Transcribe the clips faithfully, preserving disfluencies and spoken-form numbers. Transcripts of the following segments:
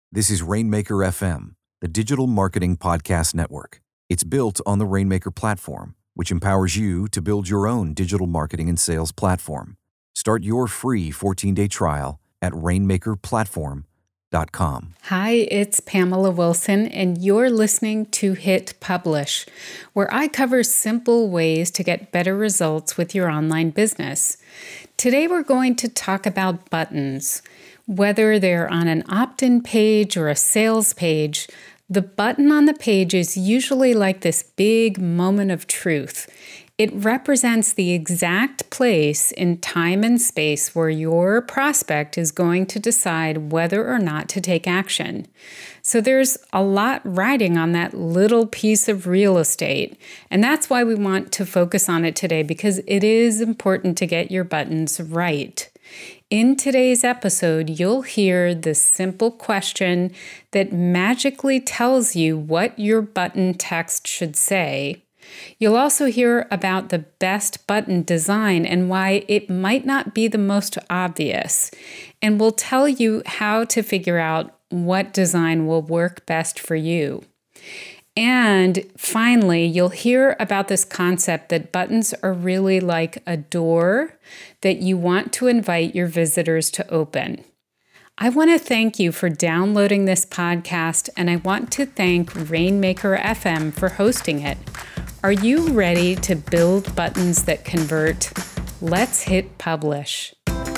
This is Rainmaker F M, the digital marketing podcast network. It's built on the Rainmaker platform, which empowers you to build your own digital marketing and sales platform. Start your free fourteen-day trial at rainmaker platform dot com. Hi, it's Pamela Wilson, and you're listening to Hit Publish, where I cover simple ways to get better results with your online business. Today, we're going to talk about buttons. Whether they're on an opt-in page or a sales page, the button on the page is usually like this big moment of truth. It represents the exact place in time and space where your prospect is going to decide whether or not to take action. So there's a lot riding on that little piece of real estate. And that's why we want to focus on it today, because it is important to get your buttons right. In today's episode, you'll hear the simple question that magically tells you what your button text should say. You'll also hear about the best button design and why it might not be the most obvious. And we'll tell you how to figure out what design will work best for you. And finally, you'll hear about this concept that buttons are really like a door that you want to invite your visitors to open. I want to thank you for downloading this podcast, and I want to thank Rainmaker F M for hosting it. Are you ready to build buttons that convert? Let's hit publish.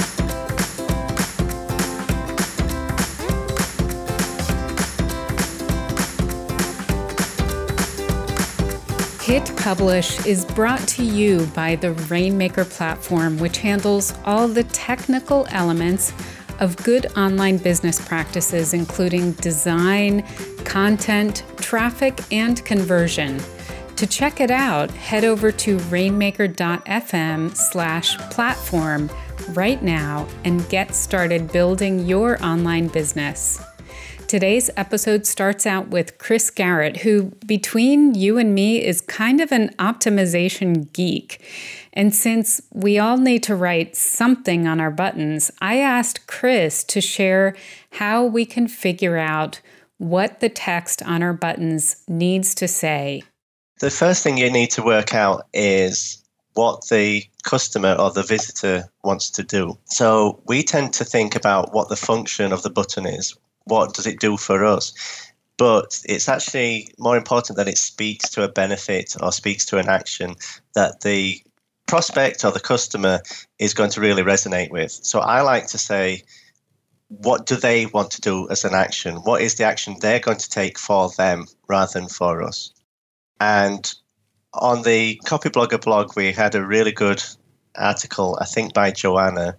Hit Publish is brought to you by the Rainmaker platform, which handles all the technical elements of good online business practices, including design, content, traffic, and conversion. To check it out, head over to rainmaker.fm slash platform right now and get started building your online business. Today's episode starts out with Chris Garrett, who, between you and me, is kind of an optimization geek. And since we all need to write something on our buttons, I asked Chris to share how we can figure out what the text on our buttons needs to say. The first thing you need to work out is what the customer or the visitor wants to do. So we tend to think about what the function of the button is. What does it do for us? But it's actually more important that it speaks to a benefit or speaks to an action that the prospect or the customer is going to really resonate with. So I like to say, what do they want to do as an action? What is the action they're going to take for them rather than for us? And on the Copyblogger blog, we had a really good article, I think by Joanna,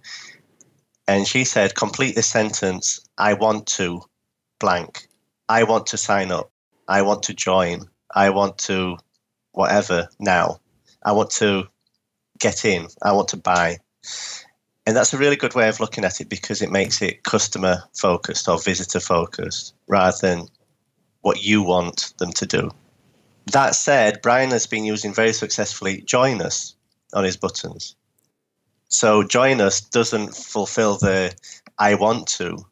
and she said, complete this sentence, I want to blank. I want to sign up. I want to join. I want to whatever now. I want to get in. I want to buy. And that's a really good way of looking at it because it makes it customer focused or visitor focused rather than what you want them to do. That said, Brian has been using very successfully join us on his buttons. So join us doesn't fulfill the I want to,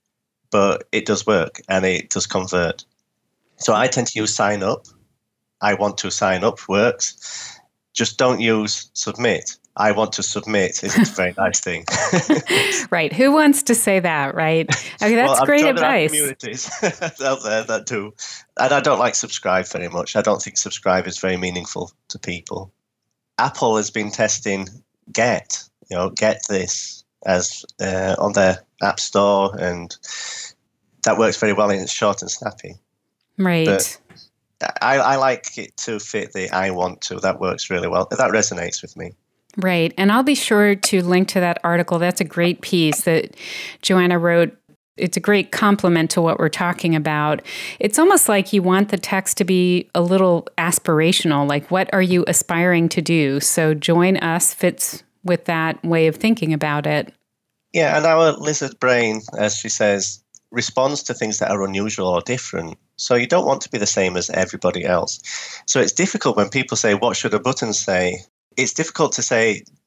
but it does work and it does convert. So I tend to use sign up. I want to sign up works. Just don't use submit. I want to submit is a very nice thing. Right. Who wants to say that, right? I mean, that's well, great I'm advice. There are communities out there that do. And I don't like subscribe very much. I don't think subscribe is very meaningful to people. Apple has been testing get. You know, get this as uh, on their app store, and that works very well and it's short and snappy. Right. But I, I like it to fit the I want to. That works really well. That resonates with me. Right. And I'll be sure to link to that article. That's a great piece that Joanna wrote. It's a great complement to what we're talking about. It's almost like you want the text to be a little aspirational, like what are you aspiring to do? So join us fits with that way of thinking about it. Yeah, and our lizard brain, as she says, responds to things that are unusual or different. So you don't want to be the same as everybody else. So it's difficult when people say, what should a button say? It's difficult to say,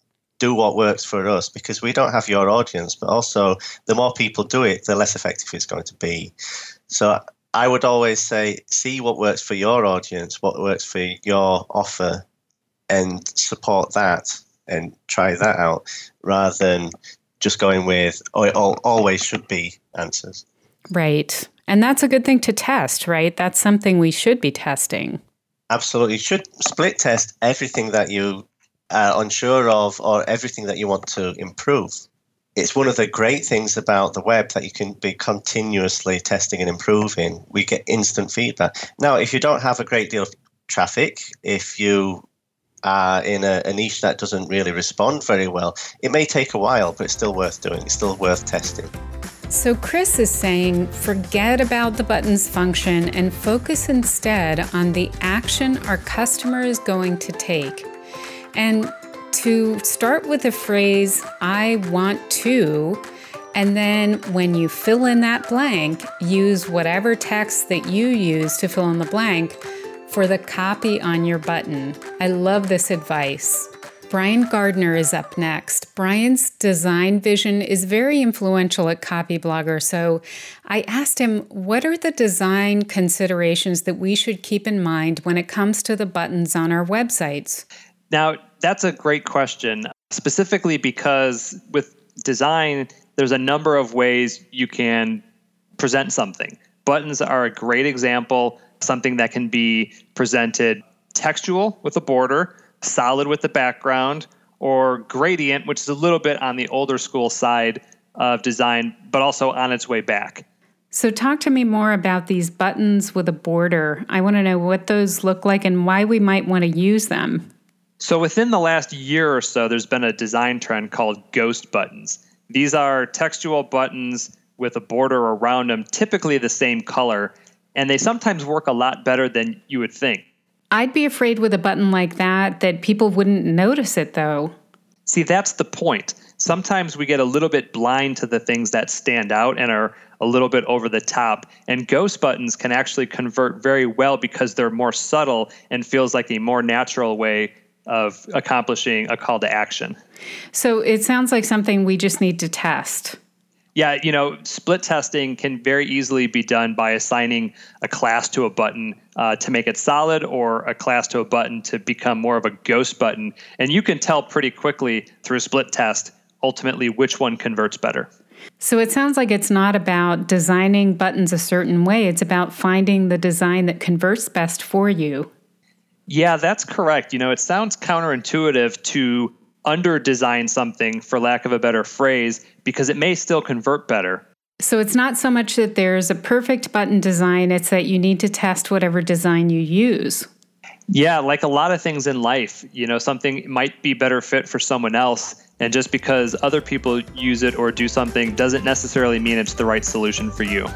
do what works for us, because we don't have your audience, but also the more people do it, the less effective it's going to be. So I would always say, see what works for your audience, what works for your offer, and support that and try that out, rather than just going with, oh, it all, always should be answers. Right. And that's a good thing to test, right? That's something we should be testing. Absolutely. You should split test everything that you are unsure of or everything that you want to improve. It's one of the great things about the web that you can be continuously testing and improving. We get instant feedback. Now, if you don't have a great deal of traffic, if you are in a, a niche that doesn't really respond very well, it may take a while, but it's still worth doing. It's still worth testing. So Chris is saying, forget about the buttons function and focus instead on the action our customer is going to take. And to start with the phrase, I want to, and then when you fill in that blank, use whatever text that you use to fill in the blank for the copy on your button. I love this advice. Brian Gardner is up next. Brian's design vision is very influential at Copyblogger, so I asked him, what are the design considerations that we should keep in mind when it comes to the buttons on our websites? Now, that's a great question, specifically because with design, there's a number of ways you can present something. Buttons are a great example, something that can be presented textual with a border, solid with the background, or gradient, which is a little bit on the older school side of design, but also on its way back. So talk to me more about these buttons with a border. I want to know what those look like and why we might want to use them. So within the last year or so, there's been a design trend called ghost buttons. These are textual buttons with a border around them, typically the same color, and they sometimes work a lot better than you would think. I'd be afraid with a button like that that people wouldn't notice it, though. See, that's the point. Sometimes we get a little bit blind to the things that stand out and are a little bit over the top. And ghost buttons can actually convert very well because they're more subtle and feels like a more natural way of accomplishing a call to action. So it sounds like something we just need to test. Yeah, you know, split testing can very easily be done by assigning a class to a button uh, to make it solid, or a class to a button to become more of a ghost button. And you can tell pretty quickly through a split test, ultimately, which one converts better. So it sounds like it's not about designing buttons a certain way. It's about finding the design that converts best for you. Yeah, that's correct. You know, it sounds counterintuitive to under-design something, for lack of a better phrase, because it may still convert better. So it's not so much that there's a perfect button design, it's that you need to test whatever design you use. Yeah, like a lot of things in life, you know, something might be better fit for someone else, and just because other people use it or do something doesn't necessarily mean it's the right solution for you.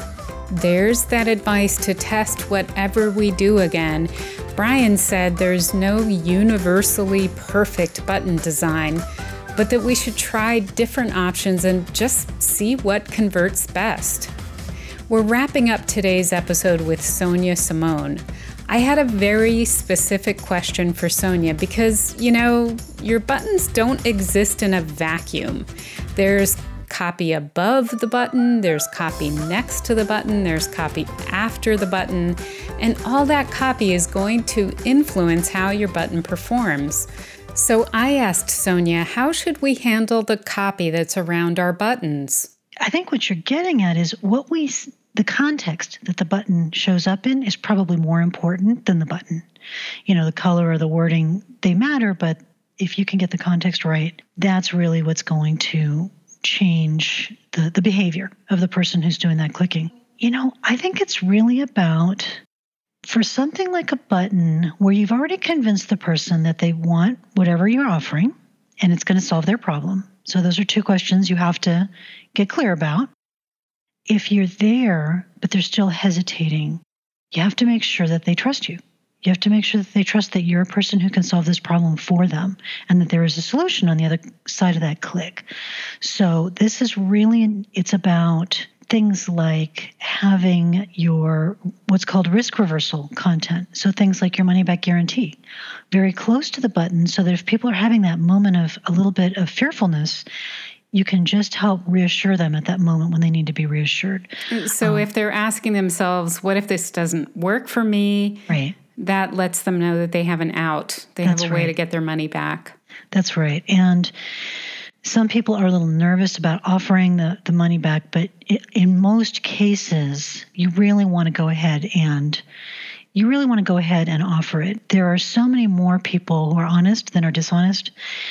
There's that advice to test whatever we do again. Brian said there's no universally perfect button design, but that we should try different options and just see what converts best. We're wrapping up today's episode with Sonia Simone. I had a very specific question for Sonia because, you know, your buttons don't exist in a vacuum. There's copy above the button, there's copy next to the button, there's copy after the button, and all that copy is going to influence how your button performs. So I asked Sonia, how should we handle the copy that's around our buttons? I think what you're getting at is what we, the context that the button shows up in is probably more important than the button. You know, the color or the wording, they matter, but if you can get the context right, that's really what's going to change the, the behavior of the person who's doing that clicking. You know, I think it's really about, for something like a button where you've already convinced the person that they want whatever you're offering and it's going to solve their problem. So those are two questions you have to get clear about. If you're there, but they're still hesitating, you have to make sure that they trust you. You have to make sure that they trust that you're a person who can solve this problem for them and that there is a solution on the other side of that click. So this is really, it's about things like having your what's called risk reversal content. So things like your money back guarantee very close to the button so that if people are having that moment of a little bit of fearfulness, you can just help reassure them at that moment when they need to be reassured. So um, if they're asking themselves, what if this doesn't work for me? Right. That lets them know that they have an out. They That's have a way right. to get their money back. That's right. And some people are a little nervous about offering the, the money back, but it, in most cases, you really want to go ahead and you really want to go ahead and offer it. There are so many more people who are honest than are dishonest,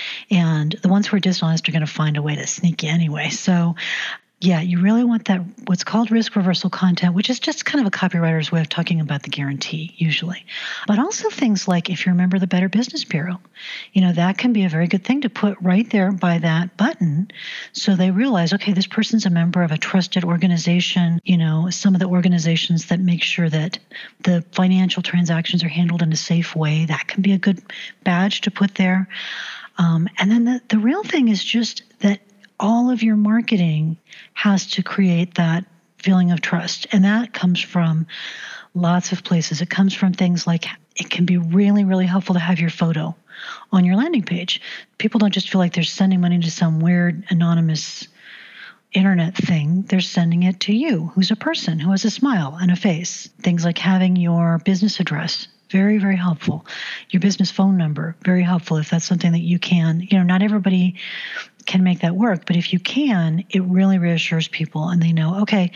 and the ones who are dishonest are going to find a way to sneak you anyway. So yeah, you really want that what's called risk reversal content, which is just kind of a copywriter's way of talking about the guarantee usually. But also things like if you're a member of the Better Business Bureau, you know, that can be a very good thing to put right there by that button so they realize, okay, this person's a member of a trusted organization, you know, some of the organizations that make sure that the financial transactions are handled in a safe way. That can be a good badge to put there. Um, and then the, the real thing is just that all of your marketing has to create that feeling of trust. And that comes from lots of places. It comes from things like it can be really, really helpful to have your photo on your landing page. People don't just feel like they're sending money to some weird anonymous internet thing. They're sending it to you, who's a person who has a smile and a face. Things like having your business address. Very, very helpful. Your business phone number, very helpful if that's something that you can. You know, not everybody can make that work, but if you can, it really reassures people and they know, okay,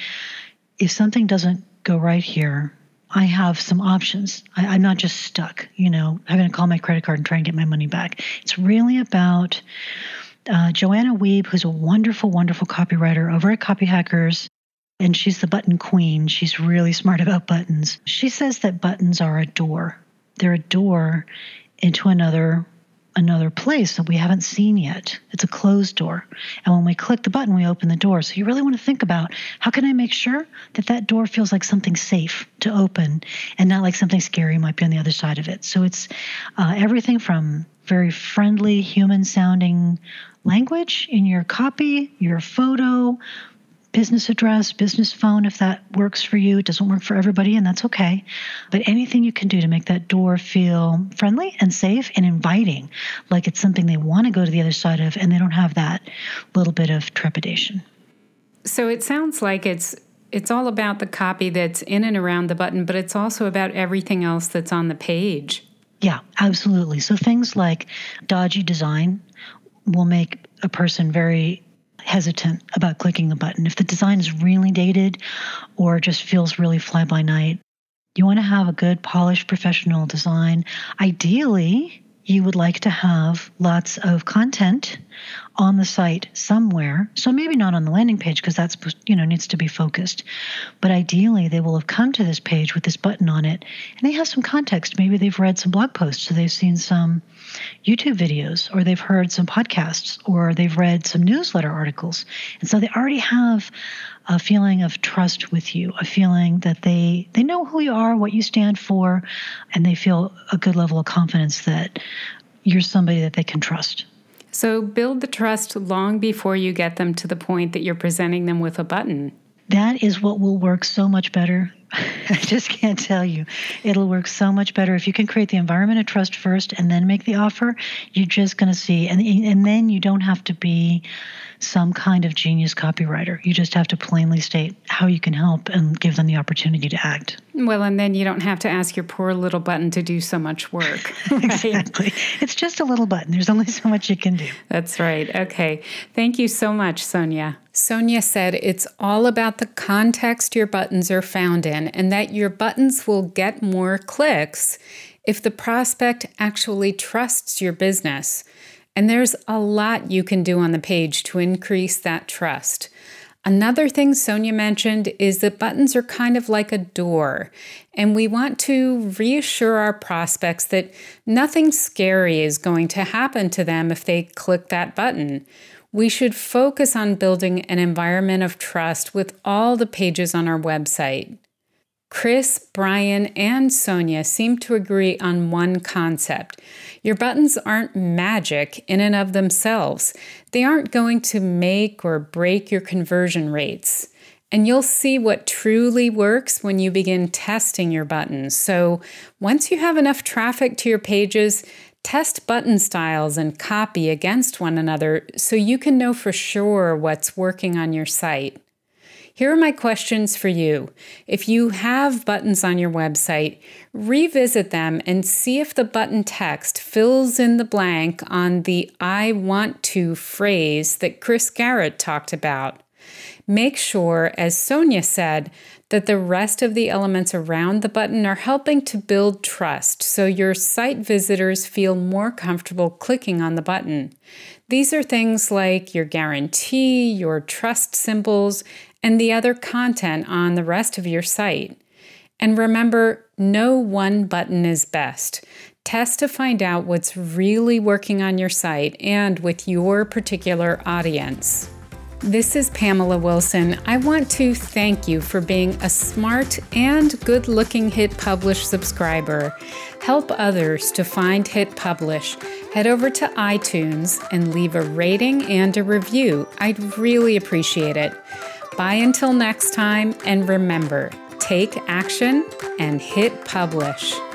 if something doesn't go right here, I have some options. I, I'm not just stuck, you know, having to call my credit card and try and get my money back. It's really about uh, Joanna Wiebe, who's a wonderful, wonderful copywriter over at Copy Hackers. And she's the button queen. She's really smart about buttons. She says that buttons are a door. They're a door into another another place that we haven't seen yet. It's a closed door. And when we click the button, we open the door. So you really want to think about, how can I make sure that that door feels like something safe to open and not like something scary might be on the other side of it. So it's uh, everything from very friendly, human-sounding language in your copy, your photo, business address, business phone, if that works for you. It doesn't work for everybody, and that's okay. But anything you can do to make that door feel friendly and safe and inviting, like it's something they want to go to the other side of, and they don't have that little bit of trepidation. So it sounds like it's it's all about the copy that's in and around the button, but it's also about everything else that's on the page. Yeah, absolutely. So things like dodgy design will make a person very hesitant about clicking the button. If the design is really dated or just feels really fly-by-night, you want to have a good, polished, professional design. Ideally, you would like to have lots of content on the site somewhere. So maybe not on the landing page because that's, you know, needs to be focused. But ideally, they will have come to this page with this button on it, and they have some context. Maybe they've read some blog posts, so they've seen some YouTube videos, or they've heard some podcasts, or they've read some newsletter articles. And so they already have a feeling of trust with you, a feeling that they, they know who you are, what you stand for, and they feel a good level of confidence that you're somebody that they can trust. So build the trust long before you get them to the point that you're presenting them with a button. That is what will work so much better. I just can't tell you. It'll work so much better. If you can create the environment of trust first and then make the offer, you're just going to see. And, and then you don't have to be some kind of genius copywriter. You just have to plainly state how you can help and give them the opportunity to act. Well, and then you don't have to ask your poor little button to do so much work. Right? Exactly. It's just a little button. There's only so much you can do. That's right. Okay. Thank you so much, Sonia. Sonia said it's all about the context your buttons are found in, and that your buttons will get more clicks if the prospect actually trusts your business. And there's a lot you can do on the page to increase that trust. Another thing Sonia mentioned is that buttons are kind of like a door, and we want to reassure our prospects that nothing scary is going to happen to them if they click that button. We should focus on building an environment of trust with all the pages on our website. Chris, Brian, and Sonia seem to agree on one concept. Your buttons aren't magic in and of themselves. They aren't going to make or break your conversion rates. And you'll see what truly works when you begin testing your buttons. So once you have enough traffic to your pages, test button styles and copy against one another so you can know for sure what's working on your site. Here are my questions for you. If you have buttons on your website, revisit them and see if the button text fills in the blank on the "I want to" phrase that Chris Garrett talked about. Make sure, as Sonia said, that the rest of the elements around the button are helping to build trust so your site visitors feel more comfortable clicking on the button. These are things like your guarantee, your trust symbols, and the other content on the rest of your site. And remember, no one button is best. Test to find out what's really working on your site and with your particular audience. This is Pamela Wilson. I want to thank you for being a smart and good-looking Hit Publish subscriber. Help others to find Hit Publish. Head over to iTunes and leave a rating and a review. I'd really appreciate it. Bye until next time, and remember, take action and hit publish.